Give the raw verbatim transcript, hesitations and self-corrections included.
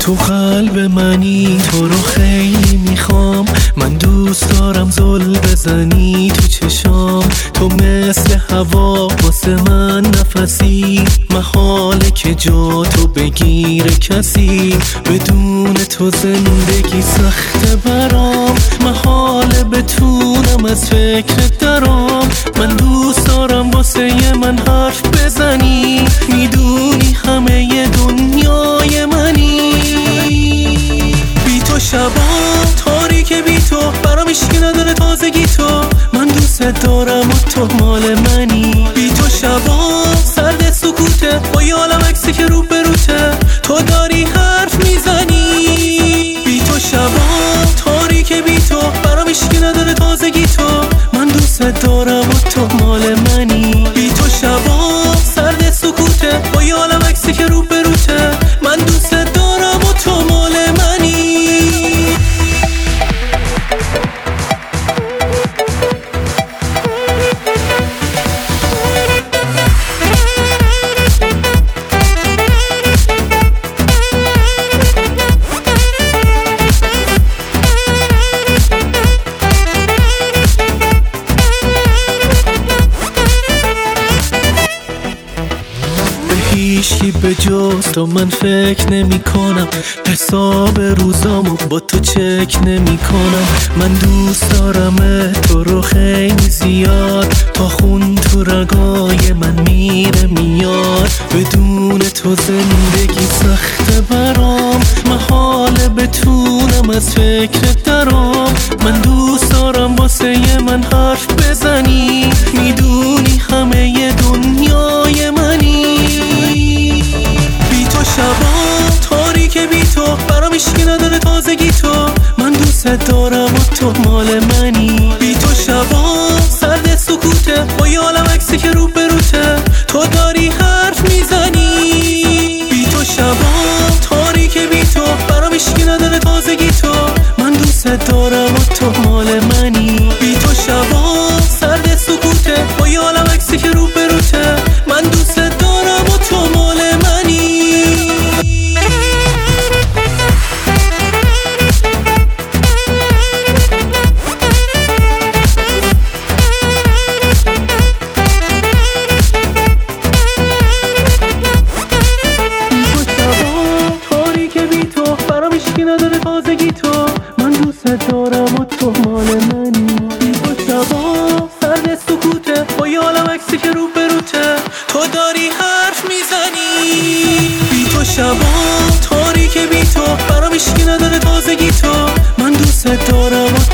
تو قلب منی، تو رو خیلی میخوام. من دوست دارم زل بزنی تو چشام. تو مثل هوا واسه من نفسی، محاله که جا تو بگیره کسی. بدون تو زندگی سخته برام، محاله بتونم از فکرت درام. من دوست دارم واسه من حرف بزنی، میدونی همه ی دنیای منی. بی تو شبا تاریک، بی تو برام هیچکی نداره تازگی تو. من دوست دارم و تو مال منی. بی تو شبا سرد سکوته، با یه عالم عکسی که رو بروته. تو داری حرف میزنی. بی تو شبا تاریک، بی تو برام هیچکی نداره تازگی تو. من دوست دارم و تو مال منی. بی تو شبا سرد سکوته، با یه عالم عکسی که رو بروته. من دوست دارم و تو مال منی. هیچکی به جز تو من فکر نمی کنم، حساب روزامو با تو چک نمی کنم. من دوست دارم تو رو خیلی زیاد، تا خون تو رگای من میره میاد. بدون تو زندگی سخته برام، محاله بتونم از فکرت درام. من دوست دارم واسه من حرف بزنی، میدونی همه ی دنیای منی. بی تو شبا تاریک، بی تو برام هیچکی نداره تازگی تو. من دوست دارم و تو مال منی. بی تو شبا سرد سکوته، با یه عالم عکسی که رو بروته. تو داری حرف میزنی. بی تو شبا تاریک، بی تو برام هیچکی نداره تازگی تو. من دوست دارم و تو مال منی. بی تو شبا سرد سکوته، با یه عالم عکسی که رو بروته. من دوست دارم و تو مال منی. نداره تازگی تو. من دوست دارم و تو مال منی. بی تو شبا سرد سکوته، با یه عالم عکسی که رو بروته. تو داری حرف میزنی. بی تو شبا تاریک، بی تو برام هیچکی نداره تازگی تو. من دوست دارم و